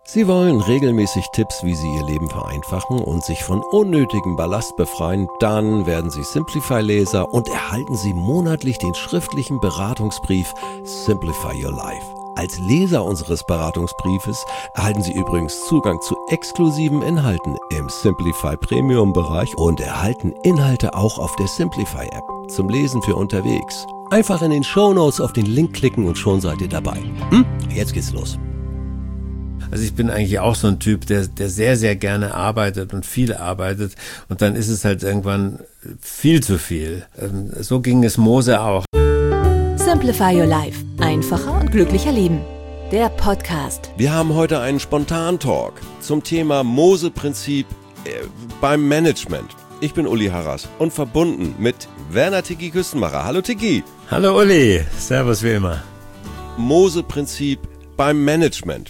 Sie wollen regelmäßig Tipps, wie Sie Ihr Leben vereinfachen und sich von unnötigem Ballast befreien? Dann werden Sie Simplify-Leser und erhalten Sie monatlich den schriftlichen Beratungsbrief Simplify Your Life. Als Leser unseres Beratungsbriefes erhalten Sie übrigens Zugang zu exklusiven Inhalten im Simplify Premium-Bereich und erhalten Inhalte auch auf der Simplify-App zum Lesen für unterwegs. Einfach in den Shownotes auf den Link klicken und schon seid ihr dabei. Jetzt geht's los. Also ich bin eigentlich auch so ein Typ, der sehr, sehr gerne arbeitet und viel arbeitet und dann ist es halt irgendwann viel zu viel. So ging es Mose auch. Simplify Your Life. Einfacher und glücklicher leben. Der Podcast. Wir haben heute einen Spontan-Talk zum Thema Mose-Prinzip beim Management. Ich bin Uli Harras und verbunden mit Werner Tiki Küstenmacher. Hallo Tiki. Hallo Uli, servus wie immer. Mose-Prinzip beim Management.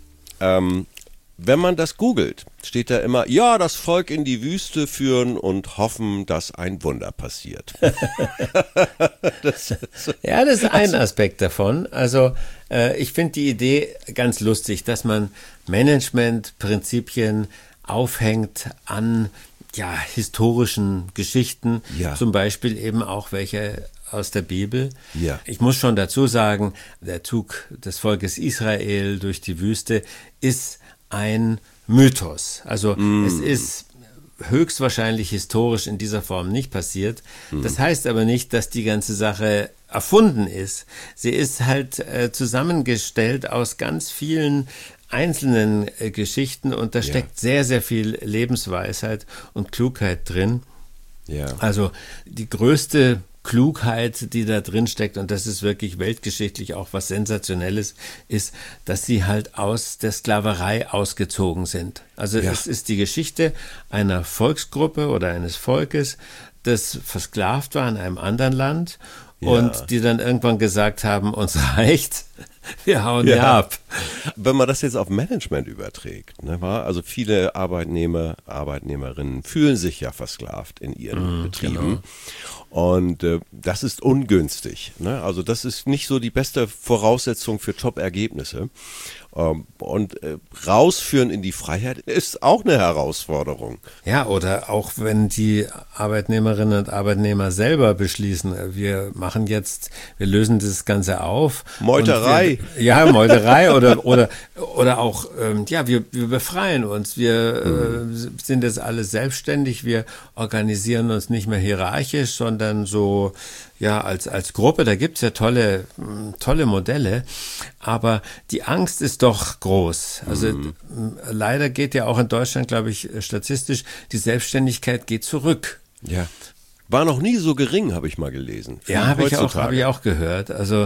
Wenn man das googelt, steht da immer, ja, das Volk in die Wüste führen und hoffen, dass ein Wunder passiert. Das ist ein Aspekt davon. Also ich finde die Idee ganz lustig, dass man Managementprinzipien aufhängt an historischen Geschichten, zum Beispiel eben auch welche aus der Bibel. Ja. Ich muss schon dazu sagen, der Zug des Volkes Israel durch die Wüste ist ein Mythos. Also es ist höchstwahrscheinlich historisch in dieser Form nicht passiert. Das heißt aber nicht, dass die ganze Sache erfunden ist. Sie ist halt zusammengestellt aus ganz vielen einzelnen Geschichten und da steckt sehr, sehr viel Lebensweisheit und Klugheit drin. Ja. Also die größte Klugheit, die da drin steckt, und das ist wirklich weltgeschichtlich auch was Sensationelles, ist, dass sie halt aus der Sklaverei ausgezogen sind. Also es ist die Geschichte einer Volksgruppe oder eines Volkes, das versklavt war in einem anderen Land und die dann irgendwann gesagt haben, uns reicht, wir hauen die ab. Wenn man das jetzt auf Management überträgt, ne, also viele Arbeitnehmer, Arbeitnehmerinnen fühlen sich ja versklavt in ihren Betrieben. Genau. Und das ist ungünstig. Ne? Also das ist nicht so die beste Voraussetzung für Top-Ergebnisse. Und rausführen in die Freiheit ist auch eine Herausforderung. Ja, oder auch wenn die Arbeitnehmerinnen und Arbeitnehmer selber beschließen, wir lösen das Ganze auf. Meuterei. Meuterei oder auch, wir befreien uns, wir sind jetzt alle selbstständig, wir organisieren uns nicht mehr hierarchisch, sondern so, als Gruppe, da gibt's ja tolle Modelle, aber die Angst ist doch groß. Also leider geht ja auch in Deutschland, glaube ich, statistisch, die Selbstständigkeit geht zurück. Ja. War noch nie so gering, habe ich mal gelesen. Ja, habe ich auch gehört. Also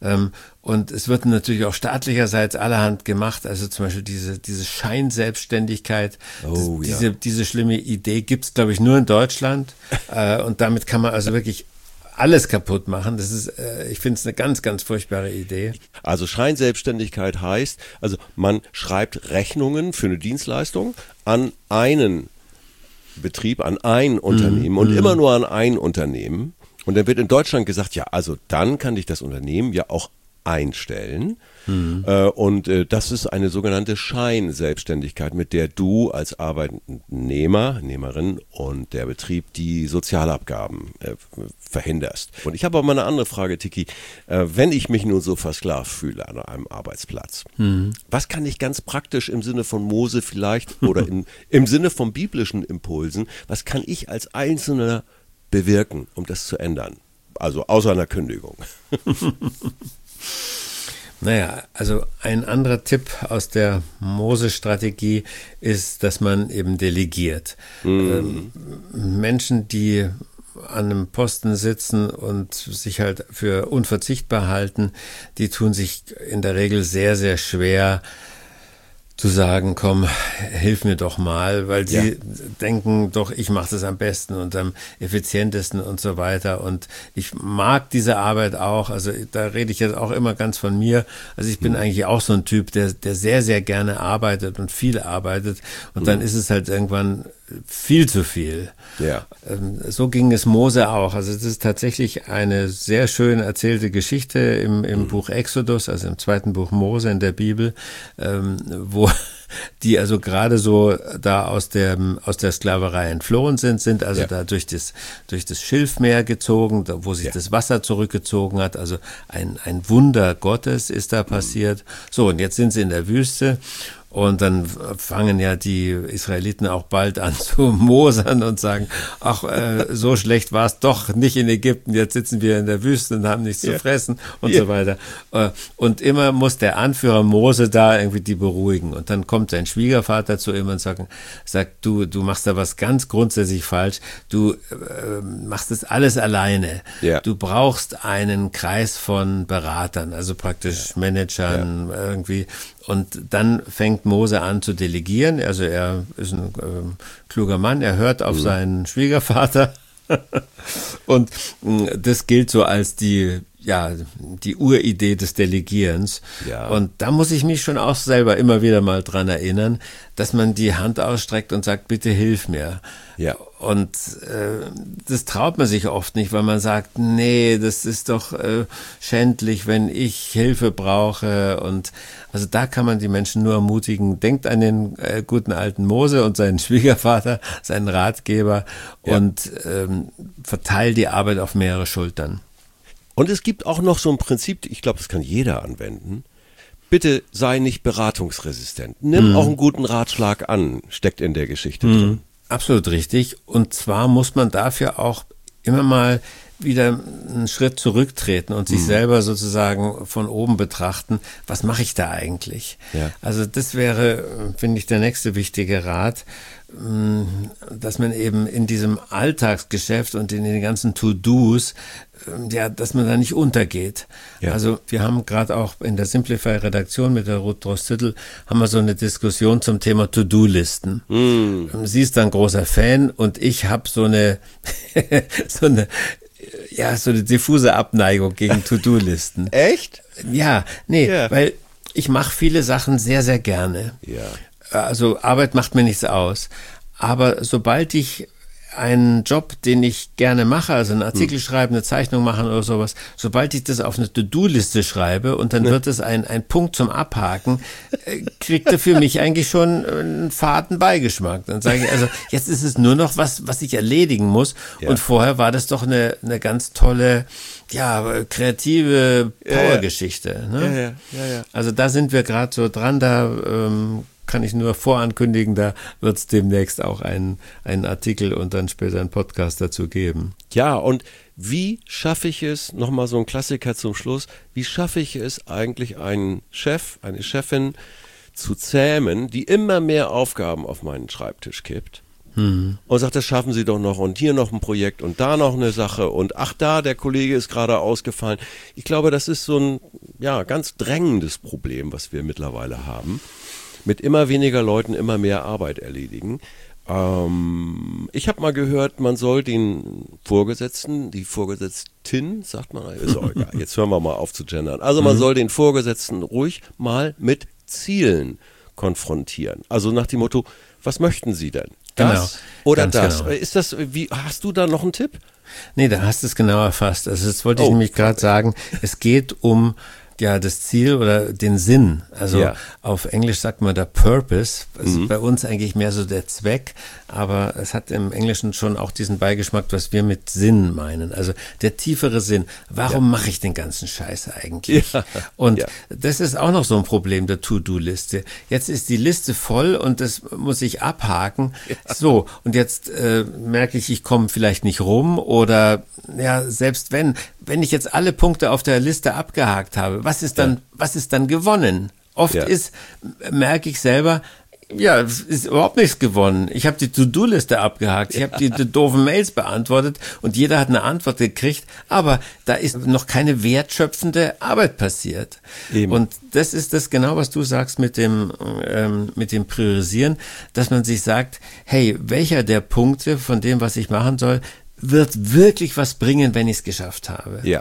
und es wird natürlich auch staatlicherseits allerhand gemacht. Also zum Beispiel diese Scheinselbstständigkeit, diese schlimme Idee gibt's, glaube ich, nur in Deutschland. Und damit kann man also wirklich alles kaputt machen. Das ist, ich finde es eine ganz, ganz furchtbare Idee. Also Scheinselbstständigkeit heißt, also man schreibt Rechnungen für eine Dienstleistung an einen Betrieb, an ein Unternehmen und immer nur an ein Unternehmen. Und dann wird in Deutschland gesagt, also dann kann dich das Unternehmen ja auch einstellen. Und das ist eine sogenannte Scheinselbstständigkeit, mit der du als Arbeitnehmerin und der Betrieb die Sozialabgaben verhinderst. Und ich habe auch mal eine andere Frage, Tiki. Wenn ich mich nun so versklavt fühle an einem Arbeitsplatz, was kann ich ganz praktisch im Sinne von Mose vielleicht oder im Sinne von biblischen Impulsen, was kann ich als Einzelner bewirken, um das zu ändern? Also außer einer Kündigung. Naja, also ein anderer Tipp aus der Mose-Strategie ist, dass man eben delegiert. Menschen, die an einem Posten sitzen und sich halt für unverzichtbar halten, die tun sich in der Regel sehr, sehr schwer zu sagen, komm, hilf mir doch mal, weil sie denken doch, ich mache das am besten und am effizientesten und so weiter und ich mag diese Arbeit auch, also da rede ich jetzt auch immer ganz von mir, also ich bin eigentlich auch so ein Typ, der sehr, sehr gerne arbeitet und viel arbeitet und dann ist es halt irgendwann viel zu viel. Ja. So ging es Mose auch. Also es ist tatsächlich eine sehr schön erzählte Geschichte im Buch Exodus, also im zweiten Buch Mose in der Bibel, wo die also gerade so da aus der Sklaverei entflohen sind also da durch das Schilfmeer gezogen, da, wo sich das Wasser zurückgezogen hat. Also ein Wunder Gottes ist da passiert. So, und jetzt sind sie in der Wüste. Und dann fangen ja die Israeliten auch bald an zu mosern und sagen, ach, so schlecht war es doch nicht in Ägypten, jetzt sitzen wir in der Wüste und haben nichts zu fressen und so weiter. Und immer muss der Anführer Mose da irgendwie die beruhigen. Und dann kommt sein Schwiegervater zu ihm und sagt, du machst da was ganz grundsätzlich falsch, du machst das alles alleine. Ja. Du brauchst einen Kreis von Beratern, also praktisch Managern irgendwie. Und dann fängt Mose an zu delegieren. Also er ist ein kluger Mann, er hört auf seinen Schwiegervater. Und das gilt so als die Uridee des Delegierens. Ja. Und da muss ich mich schon auch selber immer wieder mal dran erinnern, dass man die Hand ausstreckt und sagt, bitte hilf mir. Ja. Und das traut man sich oft nicht, weil man sagt, nee, das ist doch schändlich, wenn ich Hilfe brauche. Und also da kann man die Menschen nur ermutigen, denkt an den guten alten Mose und seinen Schwiegervater, seinen Ratgeber und verteilt die Arbeit auf mehrere Schultern. Und es gibt auch noch so ein Prinzip, ich glaube, das kann jeder anwenden. Bitte sei nicht beratungsresistent. Nimm auch einen guten Ratschlag an, steckt in der Geschichte drin. Absolut richtig. Und zwar muss man dafür auch immer mal wieder einen Schritt zurücktreten und sich selber sozusagen von oben betrachten, was mache ich da eigentlich? Ja. Also das wäre, finde ich, der nächste wichtige Rat, dass man eben in diesem Alltagsgeschäft und in den ganzen To-Dos, dass man da nicht untergeht. Ja. Also wir haben gerade auch in der Simplify-Redaktion mit der Ruth Drost-Hüttel haben wir so eine Diskussion zum Thema To-Do-Listen. Sie ist ein großer Fan und ich habe so eine diffuse Abneigung gegen To-Do-Listen. Echt? Ja, weil ich mache viele Sachen sehr, sehr gerne. Ja. Also Arbeit macht mir nichts aus. Aber sobald ich einen Job, den ich gerne mache, also einen Artikel schreiben, eine Zeichnung machen oder sowas, sobald ich das auf eine To-Do-Liste schreibe und dann wird es ein Punkt zum Abhaken, kriegt er für mich eigentlich schon einen faden Beigeschmack. Dann sage ich, also jetzt ist es nur noch was ich erledigen muss und vorher war das doch eine ganz tolle, kreative Powergeschichte. Ne? Ja. Also da sind wir gerade so dran, da kann ich nur vorankündigen, da wird es demnächst auch einen Artikel und dann später einen Podcast dazu geben. Ja, und wie schaffe ich es, nochmal so ein Klassiker zum Schluss, wie schaffe ich es eigentlich, einen Chef, eine Chefin zu zähmen, die immer mehr Aufgaben auf meinen Schreibtisch kippt und sagt, das schaffen Sie doch noch und hier noch ein Projekt und da noch eine Sache und ach da, der Kollege ist gerade ausgefallen. Ich glaube, das ist so ein ganz drängendes Problem, was wir mittlerweile haben. Mit immer weniger Leuten immer mehr Arbeit erledigen. Ich habe mal gehört, man soll den Vorgesetzten, die Vorgesetztin, sagt man, ist auch egal, jetzt hören wir mal auf zu gendern. Also man soll den Vorgesetzten ruhig mal mit Zielen konfrontieren. Also nach dem Motto, was möchten Sie denn? Das oder das? Genau. Ist das, hast du da noch einen Tipp? Nee, da hast du es genau erfasst. Also das wollte ich nämlich gerade sagen. Es geht um das Ziel oder den Sinn. Also auf Englisch sagt man der Purpose. Also bei uns eigentlich mehr so der Zweck, aber es hat im Englischen schon auch diesen Beigeschmack, was wir mit Sinn meinen. Also der tiefere Sinn. Warum mache ich den ganzen Scheiß eigentlich? Ja. Und das ist auch noch so ein Problem der To-Do-Liste. Jetzt ist die Liste voll und das muss ich abhaken. Ja. So, und jetzt merke ich komme vielleicht nicht rum oder selbst wenn ich jetzt alle Punkte auf der Liste abgehakt habe, was ist dann gewonnen? Oft merke ich selber, es ist überhaupt nichts gewonnen. Ich habe die To-Do-Liste abgehakt, ich habe die doofen Mails beantwortet und jeder hat eine Antwort gekriegt, aber da ist noch keine wertschöpfende Arbeit passiert. Eben. Und das ist das genau, was du sagst mit dem Priorisieren, dass man sich sagt, hey, welcher der Punkte von dem, was ich machen soll, wird wirklich was bringen, wenn ich es geschafft habe. Ja.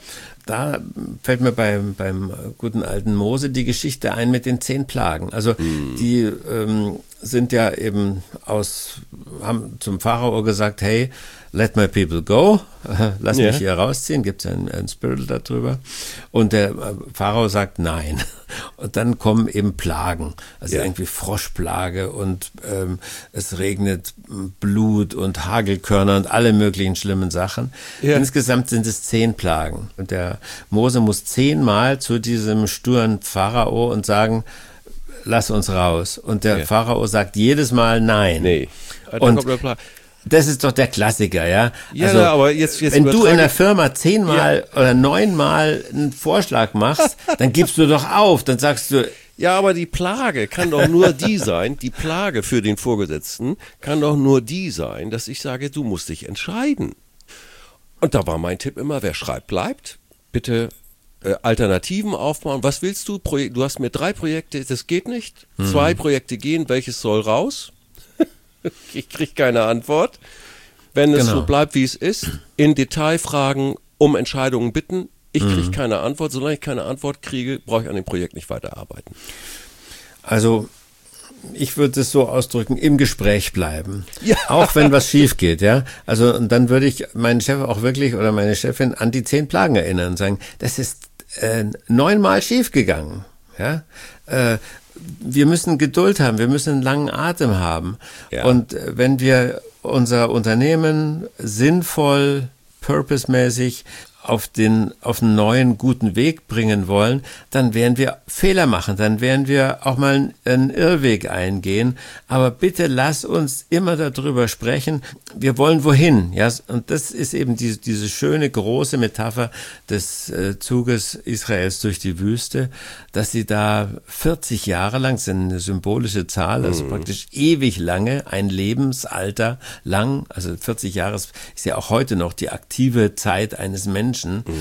da fällt mir beim guten alten Mose die Geschichte ein mit den 10 Plagen. Also die sind ja eben haben zum Pharao gesagt, hey, let my people go, lass mich hier rausziehen, gibt es ein Spirit darüber. Und der Pharao sagt nein. Und dann kommen eben Plagen, also irgendwie Froschplage und es regnet Blut und Hagelkörner und alle möglichen schlimmen Sachen. Ja. Insgesamt sind es 10 Plagen. Und der Mose muss 10-mal zu diesem sturen Pharao und sagen, lass uns raus. Und der Pharao sagt jedes Mal nein. Nee. Und das ist doch der Klassiker, ja? Ja, also, aber jetzt wenn du in der Firma 10-mal oder 9-mal einen Vorschlag machst, dann gibst du doch auf, dann sagst du... Ja, aber die Plage kann doch nur die sein, die Plage für den Vorgesetzten kann doch nur die sein, dass ich sage, du musst dich entscheiden. Und da war mein Tipp immer, wer schreibt, bleibt. Bitte Alternativen aufbauen. Was willst du? Du hast mir 3 Projekte, das geht nicht. 2 Projekte gehen, welches soll raus? Ich kriege keine Antwort. Wenn es so bleibt, wie es ist, in Detailfragen um Entscheidungen bitten, ich kriege keine Antwort. Solange ich keine Antwort kriege, brauche ich an dem Projekt nicht weiterarbeiten. Also ich würde es so ausdrücken, im Gespräch bleiben. Ja. Auch wenn was schief geht, ja. Also und dann würde ich meinen Chef auch wirklich oder meine Chefin an die 10 Plagen erinnern und sagen, das ist 9-mal schief gegangen, ja. Wir müssen Geduld haben, wir müssen einen langen Atem haben. Ja. Und wenn wir unser Unternehmen sinnvoll, purposemäßig auf einen neuen, guten Weg bringen wollen, dann werden wir Fehler machen, dann werden wir auch mal einen Irrweg eingehen. Aber bitte lass uns immer darüber sprechen, wir wollen wohin. Ja? Und das ist eben diese schöne, große Metapher des Zuges Israels durch die Wüste, dass sie da 40 Jahre lang, das ist eine symbolische Zahl, also praktisch ewig lange, ein Lebensalter lang, also 40 Jahre ist ja auch heute noch die aktive Zeit eines Menschen.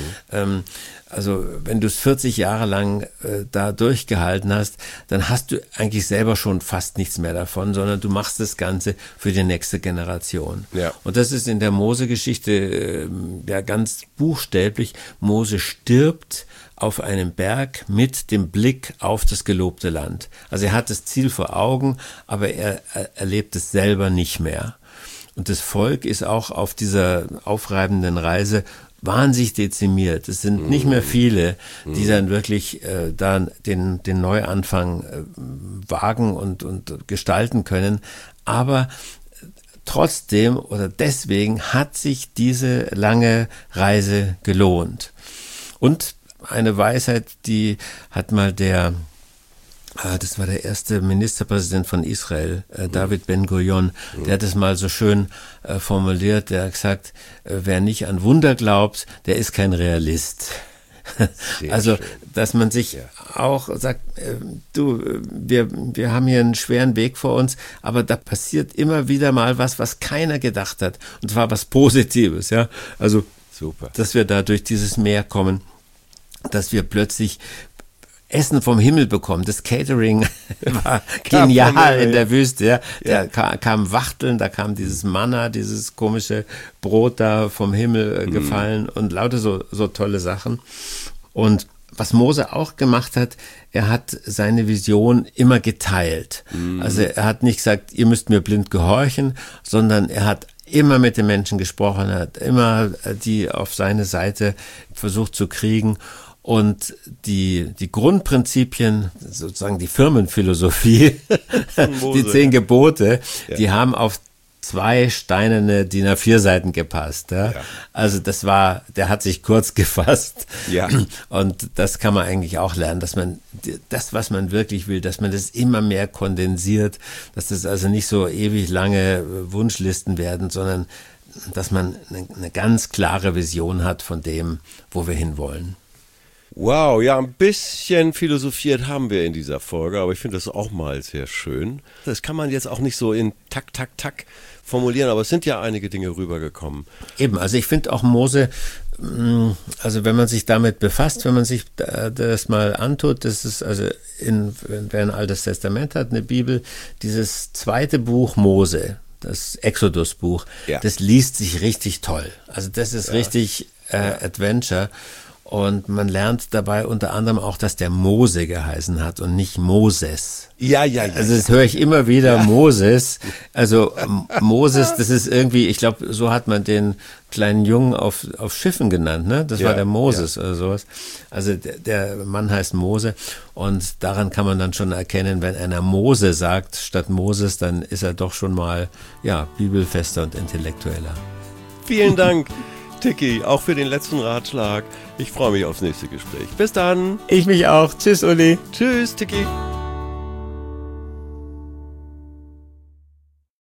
Also wenn du es 40 Jahre lang da durchgehalten hast, dann hast du eigentlich selber schon fast nichts mehr davon, sondern du machst das Ganze für die nächste Generation. Ja. Und das ist in der Mose-Geschichte ja ganz buchstäblich. Mose stirbt auf einem Berg mit dem Blick auf das gelobte Land. Also er hat das Ziel vor Augen, aber er erlebt es selber nicht mehr. Und das Volk ist auch auf dieser aufreibenden Reise wahnsinnig dezimiert. Es sind nicht mehr viele, die dann wirklich dann den Neuanfang wagen und gestalten können. Aber trotzdem oder deswegen hat sich diese lange Reise gelohnt. Und eine Weisheit, die hat mal das war der erste Ministerpräsident von Israel, David Ben-Gurion, der hat es mal so schön formuliert, der hat gesagt, wer nicht an Wunder glaubt, der ist kein Realist. Also, dass man sich auch sagt, wir haben hier einen schweren Weg vor uns, aber da passiert immer wieder mal was keiner gedacht hat. Und zwar was Positives, ja. Also, super, dass wir da durch dieses Meer kommen, dass wir plötzlich Essen vom Himmel bekommen. Das Catering war genial in der Wüste. Ja. Da kam Wachteln, da kam dieses Manna, dieses komische Brot da vom Himmel gefallen und lauter so tolle Sachen. Und was Mose auch gemacht hat, er hat seine Vision immer geteilt. Also er hat nicht gesagt, ihr müsst mir blind gehorchen, sondern er hat immer mit den Menschen gesprochen, er hat immer die auf seine Seite versucht zu kriegen. Und die Grundprinzipien, sozusagen die Firmenphilosophie, die 10 Gebote, die haben auf 2 steinerne DIN A4 Seiten gepasst. Ja? Ja. Also der hat sich kurz gefasst. Ja. Und das kann man eigentlich auch lernen, dass man das, was man wirklich will, dass man das immer mehr kondensiert, dass das also nicht so ewig lange Wunschlisten werden, sondern dass man eine ganz klare Vision hat von dem, wo wir hinwollen. Wow, ja, ein bisschen philosophiert haben wir in dieser Folge, aber ich finde das auch mal sehr schön. Das kann man jetzt auch nicht so in Tak formulieren, aber es sind ja einige Dinge rübergekommen. Eben, also ich finde auch Mose, also wenn man sich damit befasst, wenn man sich das mal antut, das ist also wer ein Altes Testament hat, eine Bibel, dieses 2. Buch Mose, das Exodus-Buch, das liest sich richtig toll. Also das ist richtig Adventure. Und man lernt dabei unter anderem auch, dass der Mose geheißen hat und nicht Moses. Ja. Also das höre ich immer wieder, Moses. Also Moses, das ist irgendwie, ich glaube, so hat man den kleinen Jungen auf Schiffen genannt, ne? Das war der Moses oder sowas. Also der Mann heißt Mose und daran kann man dann schon erkennen, wenn einer Mose sagt statt Moses, dann ist er doch schon mal, bibelfester und intellektueller. Vielen Dank, Tiki, auch für den letzten Ratschlag. Ich freue mich aufs nächste Gespräch. Bis dann. Ich mich auch. Tschüss, Uli. Tschüss, Tiki.